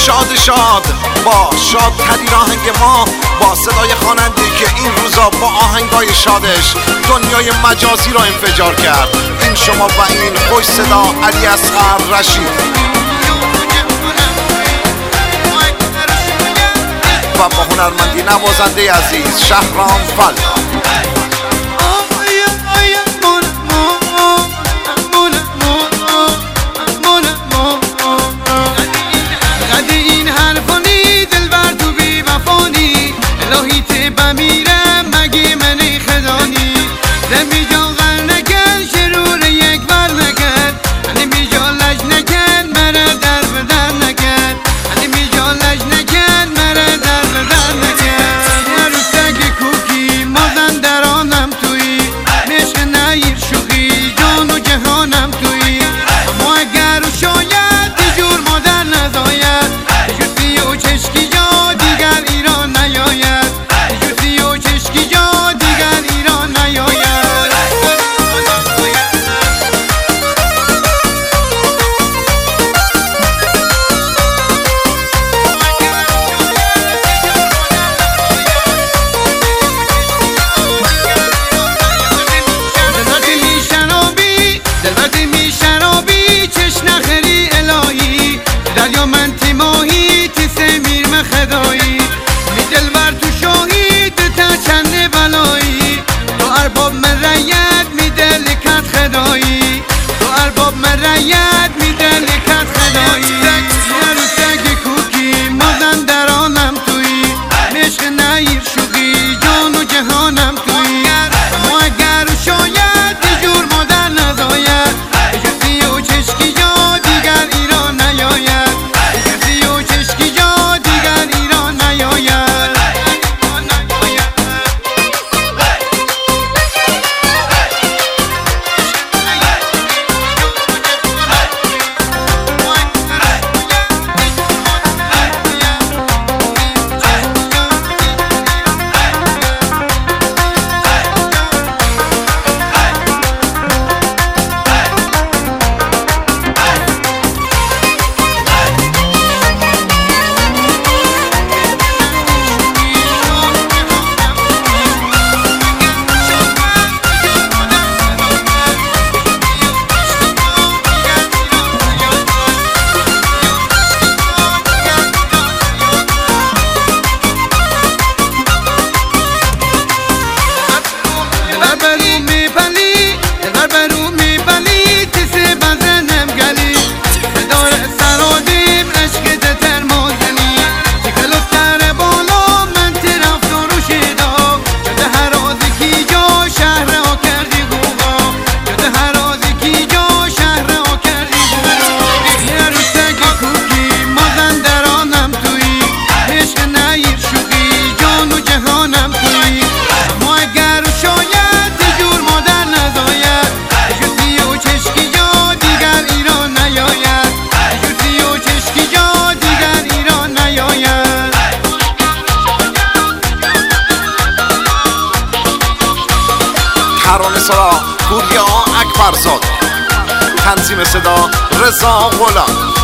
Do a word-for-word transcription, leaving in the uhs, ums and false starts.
شاد شاد با شادترین آهنگ ما، با صدای خواننده که این روزا با آهنگای شادش دنیای مجازی را انفجار کرد. این شما و این خوش صدا علی اصغر رشید و با هنرمندی نوازنده عزیز شهرام فل. بمیرم مگه من خدانی نمی جان غل نکن شرور یک بر نکن نمی جان لج نکن مرا در بدر نکن نمی جان لج نکن مرا در بدر نکن هر سگ کوکی مازن درانم توی مشق نیر شوخی جان و جهانم توی اما اگر شاید دیجور مادر نزاید جوتی و چشکی جا دیگر ایران نیاید دریا من تیماهی تی سمیر مخدایی می دلبر تو شاهید تا چند بلایی تو ارباب من رید می دلکت خدایی تو ارباب من رید می دلکت خدایی یارو سگ کوکی مازن درانم توی مشق نیر شوخی جان و جهانم توی اما اگر شاید دیجور مادر نزاید جوتی و چشکی جا دیگر ایران نیاید ترانه سرا پوریا اکبرزاده، تنظیم صدا رضا غلام.